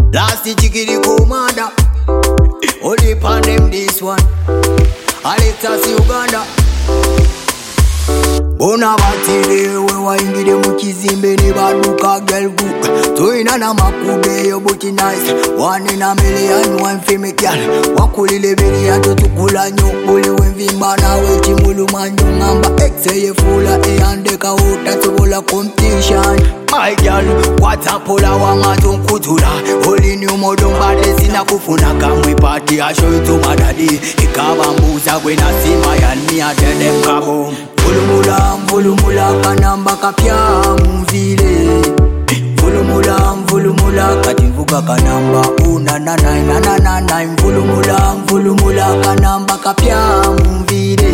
Last Chikiri commander. Only pan them this one. Alexas Uganda. Bona batire we waingire mu kizimbe ne baduka girl book. Toina na makube yo buti nice. One in a million, one female girl. Wakulile biri ya tukula nyokuli wenvimba na wechi mulumanyo ngamba. Exe fula e andeka uta tubola competition. My girl, what's up ola wa maton kutula. Oli ni umodonga desina kufuna kamwe party. I show it to my daddy. Ikabambuza kwe na sima ya ni atende mkabo. Mvulumula kanamba kapya mvile. Mvulumula katimvuka kanamba unananai. Mvulumula kanamba kapya mvile.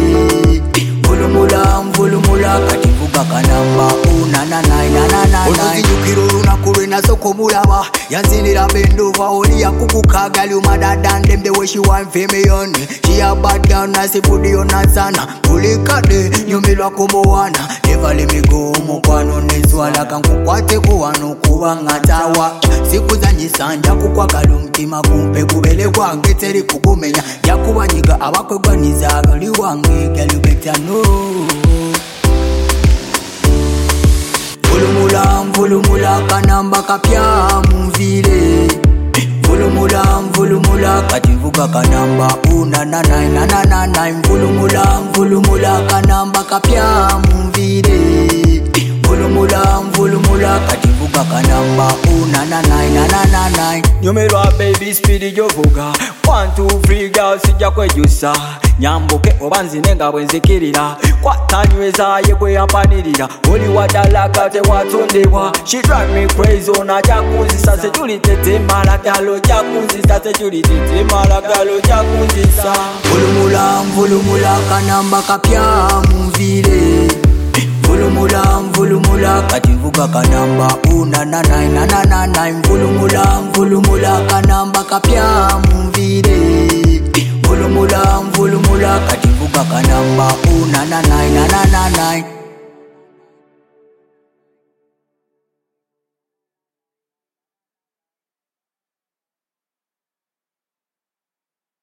Mvulumula katimvuka kanamba unananai. Otuzinyukiro unakurwe na soko mulaba. Yanzinira bendova oli ya kukuka gali umadada them the way she want female. She a bad girl na sipudi ona sana. Kulikade nyumilwa kumowana. Never let me go mukwano nezwala kankukwate kuwano kubangatawa. Siku za nyisanja kukwakala umutima kumpe kubele kwange teri kukumenya. Yakubanyiga abakwegwaniza gali wange girl you better know. Mvulumula kanamba kapya mvile. Mvulumula katimvuka kanamba unananai. Mvulumula kanamba kapya mvile. Mvulumula katimvuka kanamba unananai. Nyumelwa baby speed jovuga. 1 2 3 girl sijja kwejusa. Nyambuke obanzi nenga bwenzikirira. Kwatanyweza yegwe yampanirira. Oli wadala kate watondebwa. She drive me crazy ona jakunzisa. Sejuli tete malagalo jakunzisa. Sejuli tete malagalo jakunzisa. Mvulumula kanamba kapya mvile. Mvulumula katimvuka kanamba unananai. Mvulumula kanamba kapya mvile. Mvulumula katimvuka kanamba unananai.